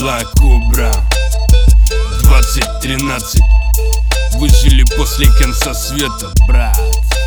La Cobra 2013. Выжили после конца света, брат.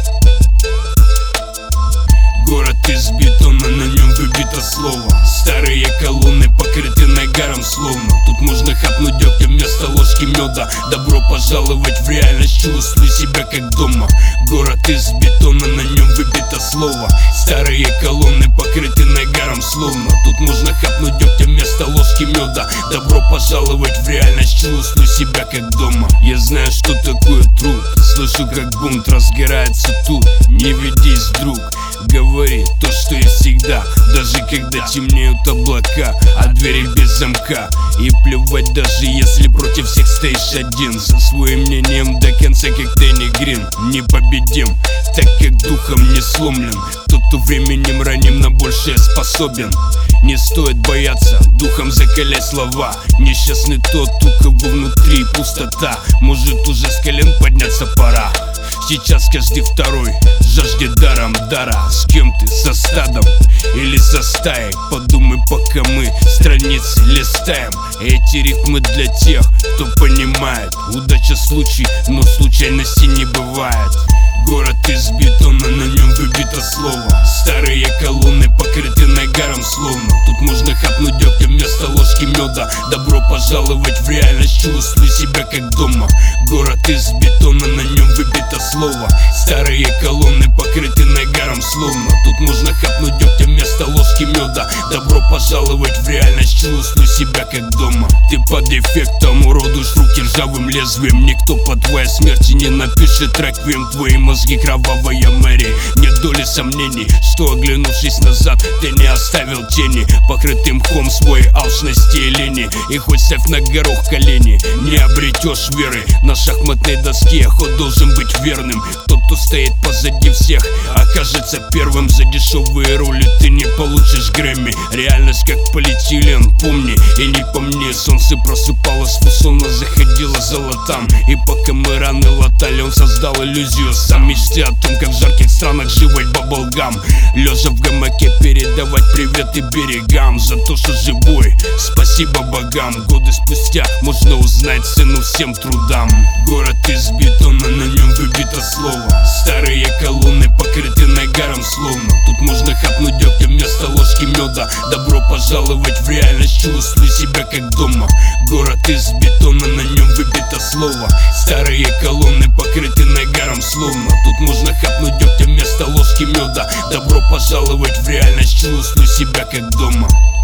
Город из бетона, на нем выбито слово. Старые колонны покрыты нагаром словно. Тут можно хапнуть дегтя вместо ложки меда. Добро пожаловать в реальность, чувствуй себя как дома. Город из бетона, на нем выбито слово. Старые колонны покрыты нагаром словно. Тут можно хапнуть дегтя вместо ложки меда. Добро пожаловать в реальность, чувствуй себя как дома. Я знаю, что такое труд, слышу, как бунт разгорается тут. Не ведись, друг, говори то, что и всегда. Даже когда темнеют облака, а двери без замка. И плевать, даже если против всех стоишь один. За своим мнением до конца, как Дэнни Грин. Непобедим, так как духом не сломлен. Тот, кто временем раним, на большее способен. Не стоит бояться, духом закалять слова. Несчастный тот, у кого внутри пустота. Может уже с колен подняться пора. Сейчас каждый второй жаждет даром дара. С кем ты, со стадом или со стаей? Подумай, пока мы страницы листаем. Эти рифмы для тех, кто понимает. Удача случай, но случайности не бывает. Город из бетона, на нем выбито слово. Старые колонны покрыты нагаром словно. Тут можно хапнуть дегтя вместо ложки меда. Добро пожаловать в реальность, чувствуй себя как дома. Город из бетона, на нем выбито слово. Старые колонны покрыты нагаром словно. Тут можно хапнуть дегтя вместо ложки меда. Добро пожаловать в реальность, чувствуй себя как дома. Ты под эффектом уродуешь руки ржавым лезвием. Никто по твоей смерти не напишет реквием. Твои мозги кровавая Мэри. Нет доли сомнений, что оглянувшись назад, ты не оставил тени. Покрытым мхом свой алчности и лени. И хоть ставь на горох колени, не обретешь веры. На шахматной доске ход должен быть верным. Тот, кто стоит позади всех, окажется первым. За дешевые роли ты не получишь Грэмми. Реальность как полиэтилен, помни и не помни. Солнце просыпалось, фусона заходила золотам. И пока мы раны латали, он создал иллюзию сам. Мечты о том, как в жарких странах жевать баблгам. Лежа в гамаке передавать приветы берегам. За то, что живой, спасибо богам. Годы спустя можно узнать цену всем трудам. Город из бетона, на нем выбито слово. Старые колонны покрыты нагаром словно. Тут можно хапнуть дегтя вместо ложки меда. Добро пожаловать в реальность, чувствуй себя как дома. Город из бетона, на нем выбито слово. Старые колонны покрыты нагаром словно. Тут можно хапнуть дегтя вместо ложки меда. Добро пожаловать в реальность, чувствуй себя как дома.